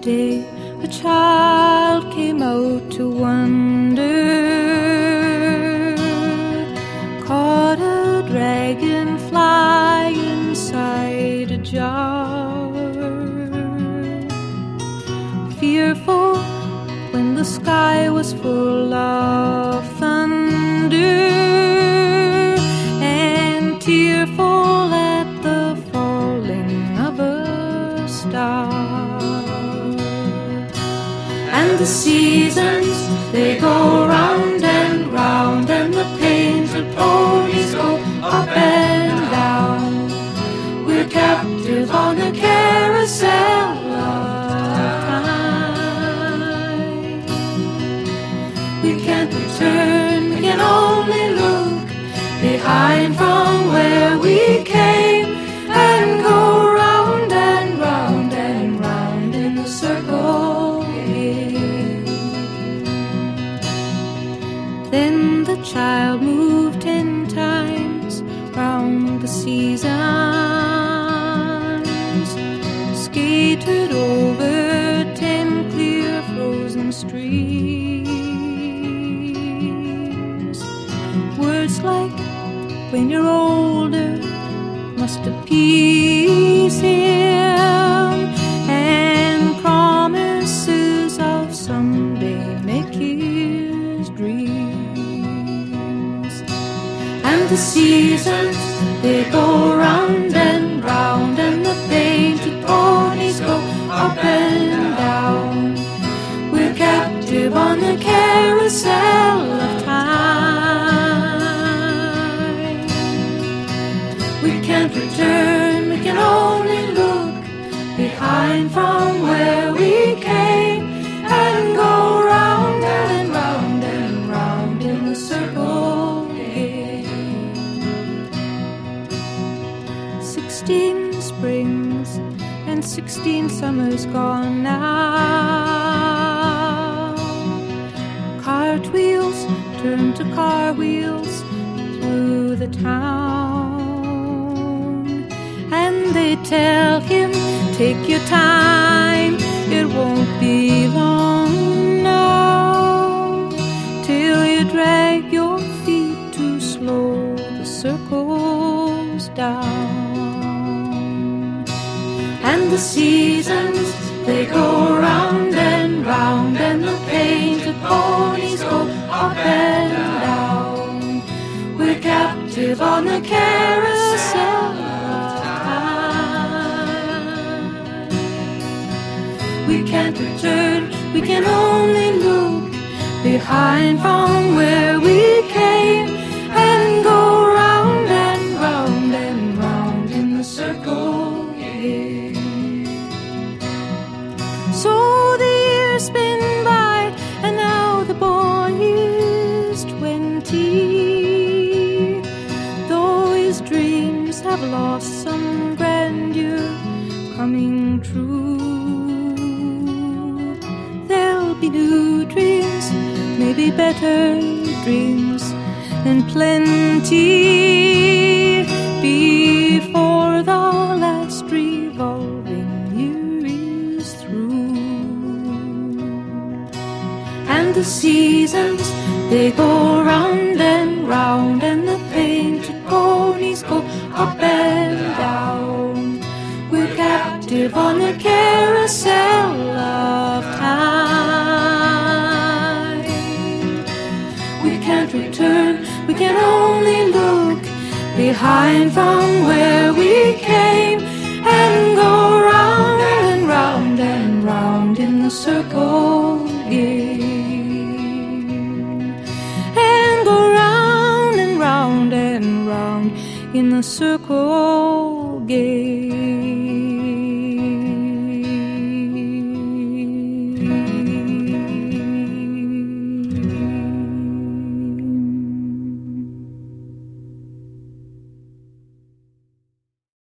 day a child came out to wander, caught a dragonfly inside a jar. Fearful when the sky was full of thunder, and tearful at the falling of a star. And the seasons, they go round and round, and the painted ponies go up and down. We're captive on a carousel of time. We can't return, we can only look behind from where we came, and go round and round and round in the circle again. Then the child moved 10 times round the seasons, skated over 10 clear frozen streams. Words like when you're older must appease him, and promises of someday make his dreams. And the seasons, they go round and round, and the painted ponies go up and down. We're captive on the carousel of time. We can't return, we can only look behind from where we came, and go round and round and round in the circle again. 16 springs and 16 summers gone now. Cartwheels turn to car wheels through the town, and they tell him, take your time, it won't be long now, till you drag your feet too slow the circles down. And the seasons, they go round and round, and the painted ponies go up and down. We're captive on the carousel of time. We can't return, we can only look behind from where we came, and go round and round and round in the circle again. So the years spin by, and now the boy is 20. Though his dreams have lost some grandeur coming true, there'll be new dreams, maybe better dreams and plenty, before the last revolving year is through. And the seasons, they go round and round, and the painted ponies go up and down. We're captive on the carousel of time. We can't return, we can only look behind from where we came, and go round and round and round in the circle again, and go round and round and round in the circle again.